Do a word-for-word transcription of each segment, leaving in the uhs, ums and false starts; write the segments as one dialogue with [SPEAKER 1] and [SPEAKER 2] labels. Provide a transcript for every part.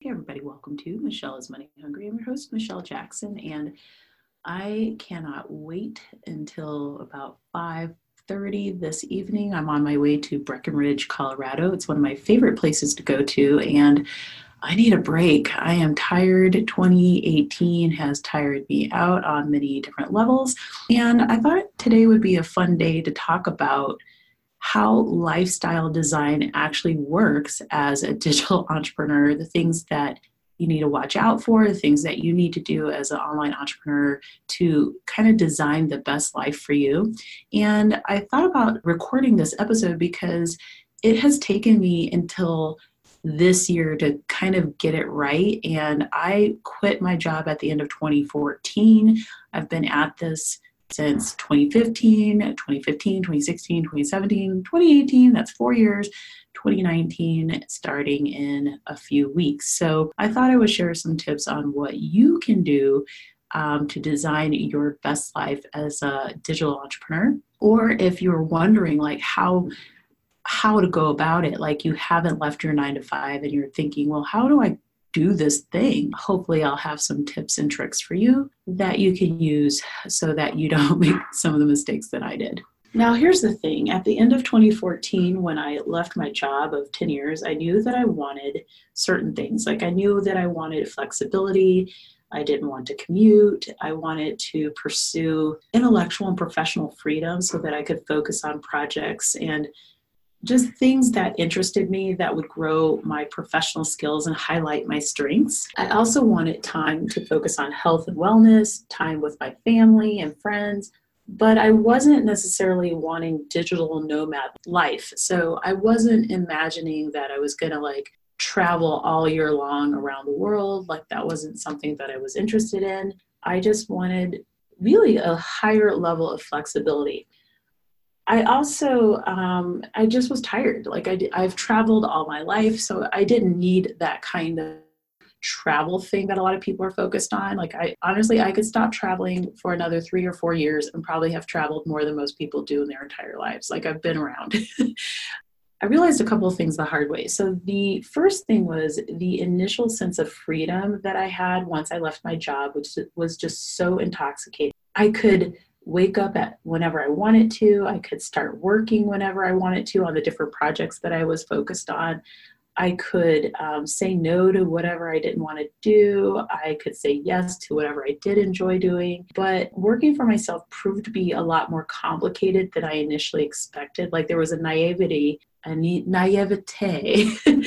[SPEAKER 1] Hey everybody, welcome to Michelle is Money Hungry. I'm your host, Michelle Jackson, and I cannot wait until about five thirty this evening. I'm on my way to Breckenridge, Colorado. It's one of my favorite places to go to, and I need a break. I am tired. twenty eighteen has tired me out on many different levels, and I thought today would be a fun day to talk about how lifestyle design actually works as a digital entrepreneur, the things that you need to watch out for, the things that you need to do as an online entrepreneur to kind of design the best life for you. And I thought about recording this episode because it has taken me until this year to kind of get it right. And I quit my job at the end of twenty fourteen. I've been at this since twenty fifteen, twenty fifteen, twenty sixteen, twenty seventeen, twenty eighteen, that's four years, twenty nineteen, starting in a few weeks. So I thought I would share some tips on what you can do um, to design your best life as a digital entrepreneur. Or if you're wondering like how how to go about it, like you haven't left your nine to five and you're thinking, well, how do I do this thing? Hopefully I'll have some tips and tricks for you that you can use so that you don't make some of the mistakes that I did. Now, here's the thing. At the end of twenty fourteen, when I left my job of ten years, I knew that I wanted certain things. Like I knew that I wanted flexibility. I didn't want to commute. I wanted to pursue intellectual and professional freedom so that I could focus on projects and just things that interested me that would grow my professional skills and highlight my strengths. I also wanted time to focus on health and wellness, time with my family and friends, but I wasn't necessarily wanting digital nomad life. So I wasn't imagining that I was gonna like travel all year long around the world. Like that wasn't something that I was interested in. I just wanted really a higher level of flexibility. I also, um, I just was tired. Like I, I've traveled all my life, so I didn't need that kind of travel thing that a lot of people are focused on. Like I, honestly, I could stop traveling for another three or four years and probably have traveled more than most people do in their entire lives. Like I've been around. I realized a couple of things the hard way. So the first thing was the initial sense of freedom that I had once I left my job, which was just so intoxicating. I could wake up at whenever I wanted to. I could start working whenever I wanted to on the different projects that I was focused on. I could um, say no to whatever I didn't want to do. I could say yes to whatever I did enjoy doing. But working for myself proved to be a lot more complicated than I initially expected. Like there was a naivety, a naivete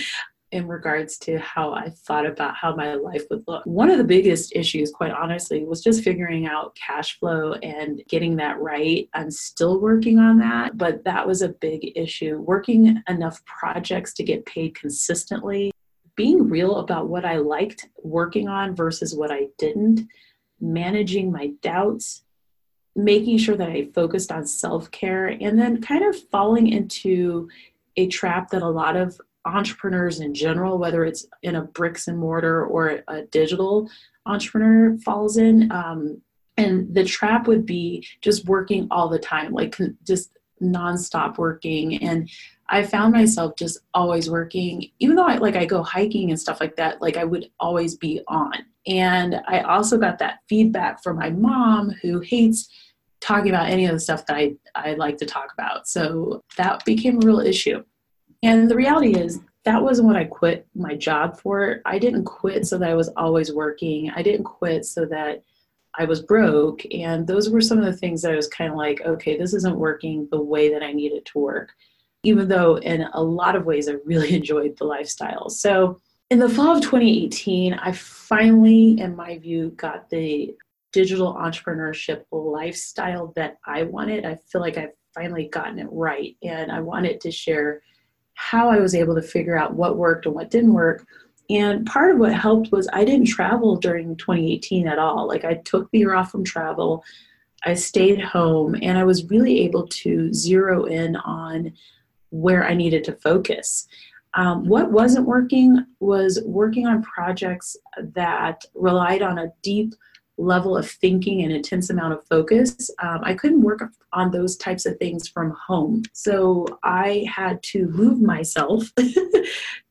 [SPEAKER 1] in regards to how I thought about how my life would look. One of the biggest issues, quite honestly, was just figuring out cash flow and getting that right. I'm still working on that, but that was a big issue. Working enough projects to get paid consistently, being real about what I liked working on versus what I didn't, managing my doubts, making sure that I focused on self-care, and then kind of falling into a trap that a lot of entrepreneurs in general, whether it's in a bricks and mortar or a digital entrepreneur falls in. Um, and the trap would be just working all the time, like just nonstop working. And I found myself just always working, even though I like I go hiking and stuff like that, like I would always be on. And I also got that feedback from my mom who hates talking about any of the stuff that I, I like to talk about. So that became a real issue. And the reality is that wasn't what I quit my job for. I didn't quit so that I was always working. I didn't quit so that I was broke. And those were some of the things that I was kind of like, okay, this isn't working the way that I need it to work, even though in a lot of ways I really enjoyed the lifestyle. So in the fall of twenty eighteen, I finally, in my view, got the digital entrepreneurship lifestyle that I wanted. I feel like I've finally gotten it right. And I wanted to share how I was able to figure out what worked and what didn't work. And part of what helped was I didn't travel during twenty eighteen at all. Like I took the year off from travel. I stayed home and I was really able to zero in on where I needed to focus. Um, what wasn't working was working on projects that relied on a deep level of thinking and intense amount of focus. Um, I couldn't work on those types of things from home. So I had to move myself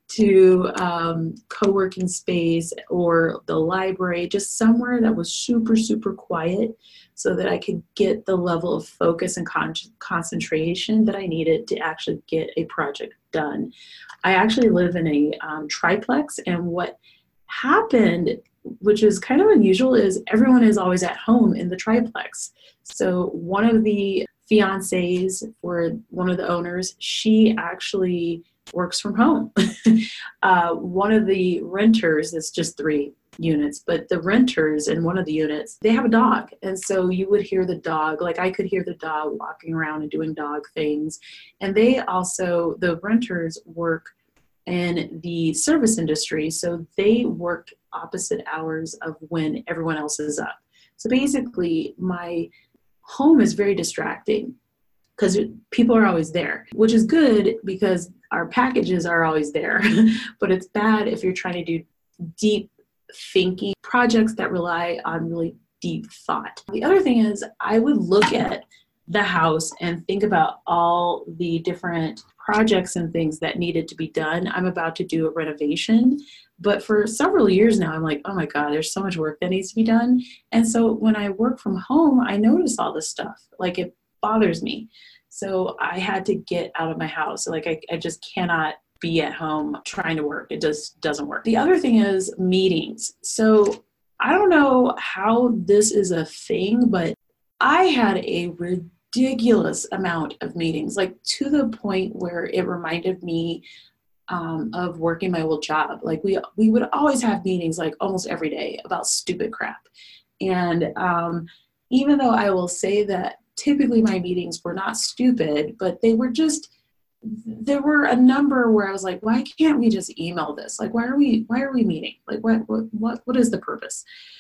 [SPEAKER 1] to um, co-working space or the library, just somewhere that was super, super quiet so that I could get the level of focus and con- concentration that I needed to actually get a project done. I actually live in a um, triplex, and what happened, which is kind of unusual, is everyone is always at home in the triplex. So one of the fiancés for one of the owners, she actually works from home. uh, one of the renters, it's just three units, but the renters in one of the units, they have a dog. And so you would hear the dog, like I could hear the dog walking around and doing dog things. And they also, the renters work in the service industry. So they work opposite hours of when everyone else is up. So basically my home is very distracting because people are always there, which is good because our packages are always there, but it's bad if you're trying to do deep thinking projects that rely on really deep thought. The other thing is I would look at the house and think about all the different projects and things that needed to be done. I'm about to do a renovation, but for several years now, I'm like, oh my God, there's so much work that needs to be done. And so when I work from home, I notice all this stuff. Like it bothers me. So I had to get out of my house. Like I, I just cannot be at home trying to work. It just doesn't work. The other thing is meetings. So I don't know how this is a thing, but I had a ridiculous amount of meetings, like to the point where it reminded me um, of working my old job. Like we we would always have meetings like almost every day about stupid crap. And um, even though I will say that typically my meetings were not stupid, but they were just, there were a number where I was like, why can't we just email this? Like, why are we, why are we meeting? Like, what, what, what, what is the purpose?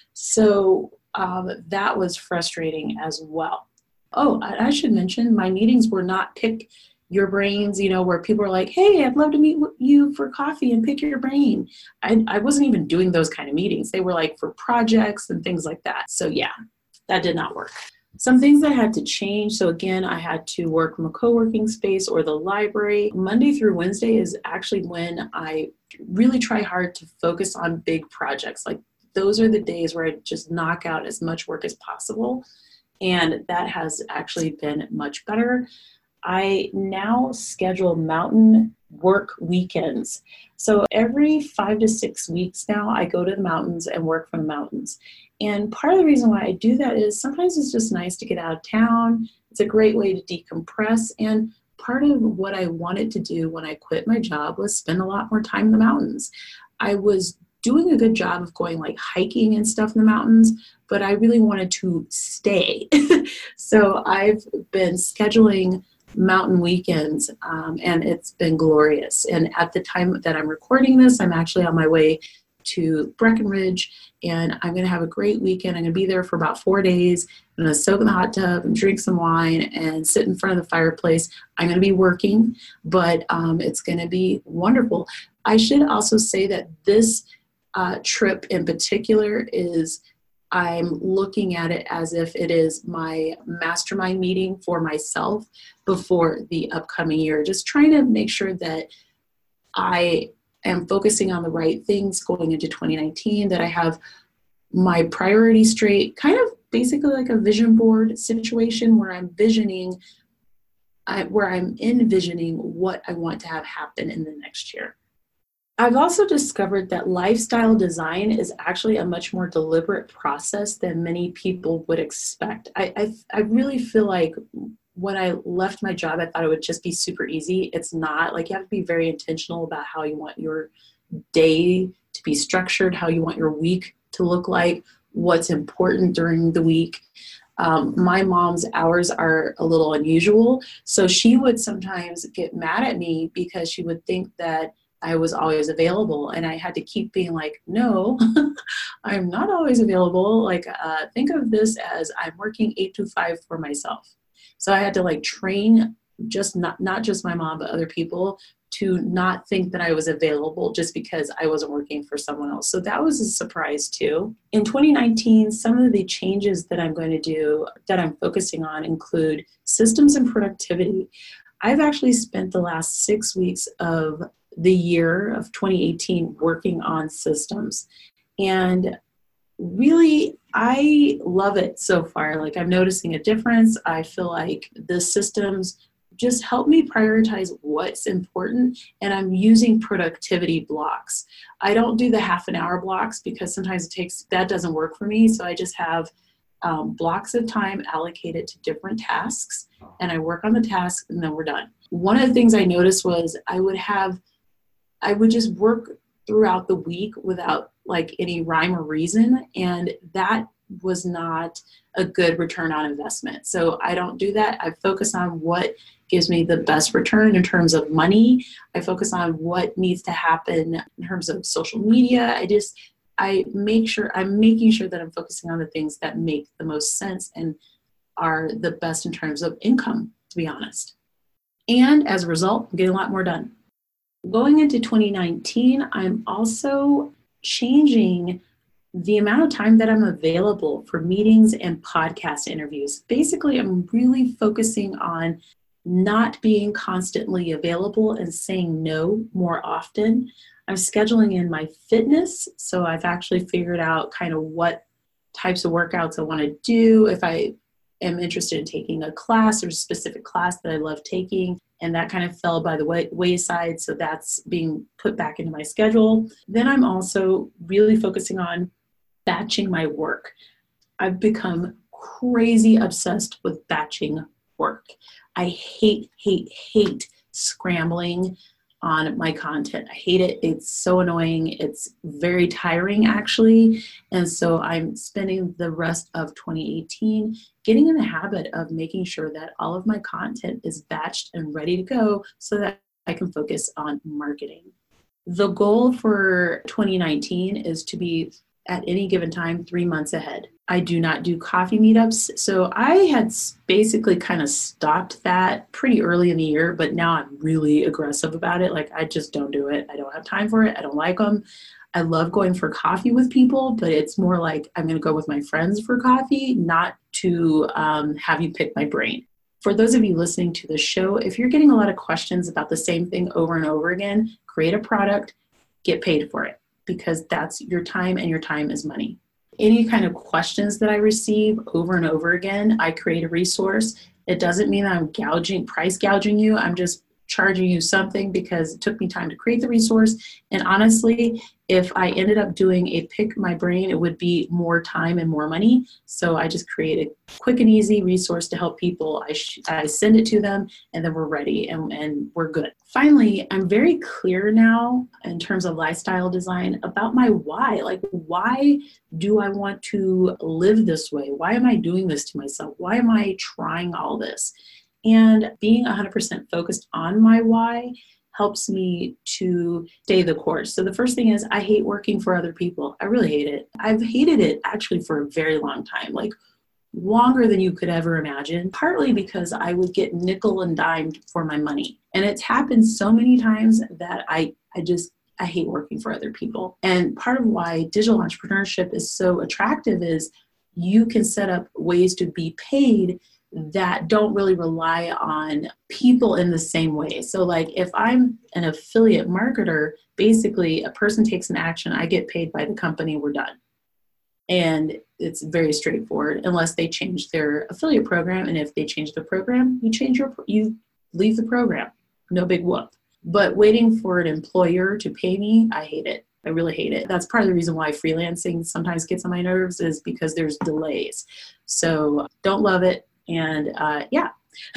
[SPEAKER 1] So um, that was frustrating as well. Oh, I, I should mention my meetings were not pick your brains, you know, where people are like, hey, I'd love to meet you for coffee and pick your brain. I, I wasn't even doing those kind of meetings. They were like for projects and things like that. So yeah, that did not work. Some things that I had to change. So again, I had to work from a co-working space or the library. Monday through Wednesday is actually when I really try hard to focus on big projects. Like those are the days where I just knock out as much work as possible. And that has actually been much better. I now schedule mountain work weekends. So every five to six weeks now, I go to the mountains and work from the mountains. And part of the reason why I do that is sometimes it's just nice to get out of town. It's a great way to decompress. And part of what I wanted to do when I quit my job was spend a lot more time in the mountains. I was doing a good job of going like hiking and stuff in the mountains, but I really wanted to stay. So I've been scheduling mountain weekends, um, and it's been glorious. And at the time that I'm recording this, I'm actually on my way to Breckenridge, and I'm going to have a great weekend. I'm going to be there for about four days. I'm going to soak in the hot tub and drink some wine and sit in front of the fireplace. I'm going to be working, but um, it's going to be wonderful. I should also say that this uh, trip in particular is, I'm looking at it as if it is my mastermind meeting for myself before the upcoming year, just trying to make sure that I am focusing on the right things going into twenty nineteen, that I have my priorities straight, kind of basically like a vision board situation where I'm visioning, I, where I'm envisioning what I want to have happen in the next year. I've also discovered that lifestyle design is actually a much more deliberate process than many people would expect. I, I, I really feel like when I left my job, I thought it would just be super easy. It's not. Like, you have to be very intentional about how you want your day to be structured, how you want your week to look like, what's important during the week. Um, my mom's hours are a little unusual, so she would sometimes get mad at me because she would think that I was always available, and I had to keep being like, no, I'm not always available. Like, uh, think of this as I'm working eight to five for myself. So I had to like train just not, not just my mom, but other people to not think that I was available just because I wasn't working for someone else. So that was a surprise too. In twenty nineteen, some of the changes that I'm going to do, that I'm focusing on, include systems and productivity. I've actually spent the last six weeks of the year of twenty eighteen working on systems. And really, I love it so far. Like, I'm noticing a difference. I feel like the systems just help me prioritize what's important, and I'm using productivity blocks. I don't do the half an hour blocks because sometimes it takes, that doesn't work for me. So I just have um, blocks of time allocated to different tasks, and I work on the task and then we're done. One of the things I noticed was I would have, I would just work throughout the week without like any rhyme or reason, and that was not a good return on investment. So I don't do that. I focus on what gives me the best return in terms of money. I focus on what needs to happen in terms of social media. I just, I make sure, I'm making sure that I'm focusing on the things that make the most sense and are the best in terms of income, to be honest. And as a result, I'm getting a lot more done. Going into twenty nineteen, I'm also changing the amount of time that I'm available for meetings and podcast interviews. Basically, I'm really focusing on not being constantly available and saying no more often. I'm scheduling in my fitness. So I've actually figured out kind of what types of workouts I want to do. If I am interested in taking a class or a specific class that I love taking, and that kind of fell by the way, wayside. So that's being put back into my schedule. Then I'm also really focusing on batching my work. I've become crazy obsessed with batching work. I hate, hate, hate scrambling on my content. I hate it. It's so annoying. It's very tiring, actually. And so I'm spending the rest of twenty eighteen getting in the habit of making sure that all of my content is batched and ready to go so that I can focus on marketing. The goal for twenty nineteen is to be at any given time three months ahead. I do not do coffee meetups. So I had basically kind of stopped that pretty early in the year, but now I'm really aggressive about it. Like, I just don't do it. I don't have time for it. I don't like them. I love going for coffee with people, but it's more like I'm going to go with my friends for coffee, not to um, have you pick my brain. For those of you listening to the show, if you're getting a lot of questions about the same thing over and over again, create a product, get paid for it, because that's your time, and your time is money. Any kind of questions that I receive over and over again, I create a resource. It doesn't mean I'm gouging, price gouging you. I'm just charging you something because it took me time to create the resource. And honestly, if I ended up doing a pick my brain, it would be more time and more money. So I just create a quick and easy resource to help people. I, sh- I send it to them, and then we're ready and, and we're good. Finally, I'm very clear now in terms of lifestyle design about my why. Like, why do I want to live this way? Why am I doing this to myself? Why am I trying all this? And being one hundred percent focused on my why helps me to stay the course. So the first thing is, I hate working for other people. I really hate it. I've hated it actually for a very long time, like longer than you could ever imagine, partly because I would get nickel and dimed for my money. And it's happened so many times that I, I just, I hate working for other people. And part of why digital entrepreneurship is so attractive is you can set up ways to be paid that don't really rely on people in the same way. So like, if I'm an affiliate marketer, basically a person takes an action, I get paid by the company, we're done. And it's very straightforward unless they change their affiliate program. And if they change the program, you change your, you leave the program, no big whoop. But waiting for an employer to pay me, I hate it. I really hate it. That's part of the reason why freelancing sometimes gets on my nerves, is because there's delays. So don't love it. And uh, yeah,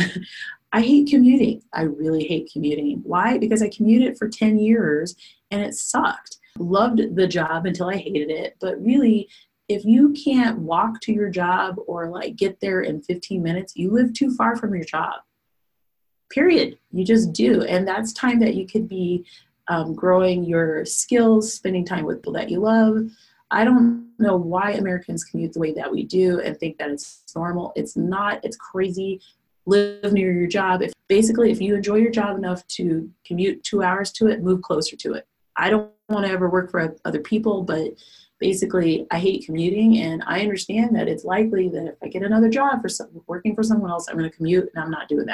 [SPEAKER 1] I hate commuting. I really hate commuting. Why? Because I commuted for ten years and it sucked. Loved the job until I hated it. But really, if you can't walk to your job or like get there in fifteen minutes, you live too far from your job. Period. You just do. And that's time that you could be um, growing your skills, spending time with people that you love. I don't know why Americans commute the way that we do and think that it's normal. It's not. It's crazy. Live near your job. If basically, if you enjoy your job enough to commute two hours to it, move closer to it. I don't want to ever work for other people, but basically, I hate commuting, and I understand that it's likely that if I get another job for some, working for someone else, I'm going to commute, and I'm not doing that.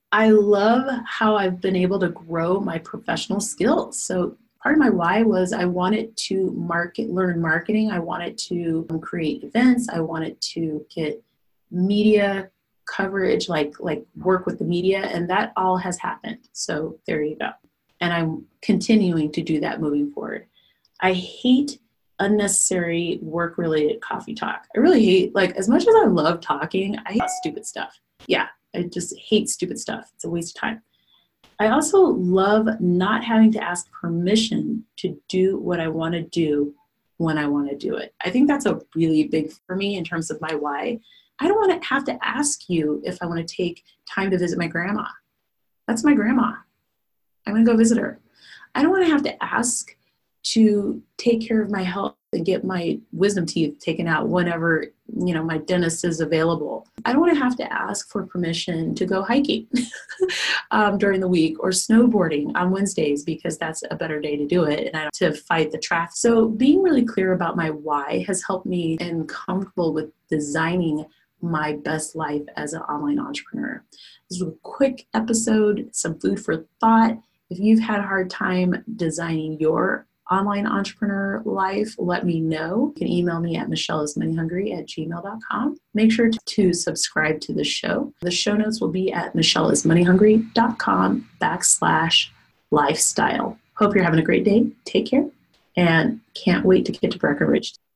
[SPEAKER 1] I love how I've been able to grow my professional skills. So part of my why was I wanted to market, learn marketing. I wanted to create events. I wanted to get media coverage, like like work with the media, and that all has happened. So there you go. And I'm continuing to do that moving forward. I hate unnecessary work-related coffee talk. I really hate, like, as much as I love talking, I hate stupid stuff. Yeah, I just hate stupid stuff. It's a waste of time. I also love not having to ask permission to do what I want to do when I want to do it. I think that's a really big for me in terms of my why. I don't want to have to ask you if I want to take time to visit my grandma. That's my grandma. I'm going to go visit her. I don't want to have to ask to take care of my health and get my wisdom teeth taken out whenever, you know, my dentist is available. I don't want to have to ask for permission to go hiking um, during the week or snowboarding on Wednesdays because that's a better day to do it and I don't to fight the traffic. So being really clear about my why has helped me and comfortable with designing my best life as an online entrepreneur. This was a quick episode, some food for thought. If you've had a hard time designing your online entrepreneur life, let me know. You can email me at michelleismoneyhungry at gmail dot com. Make sure to, to subscribe to the show. The show notes will be at michelleismoneyhungry dot com backslash lifestyle. Hope you're having a great day. Take care and can't wait to get to Breckenridge.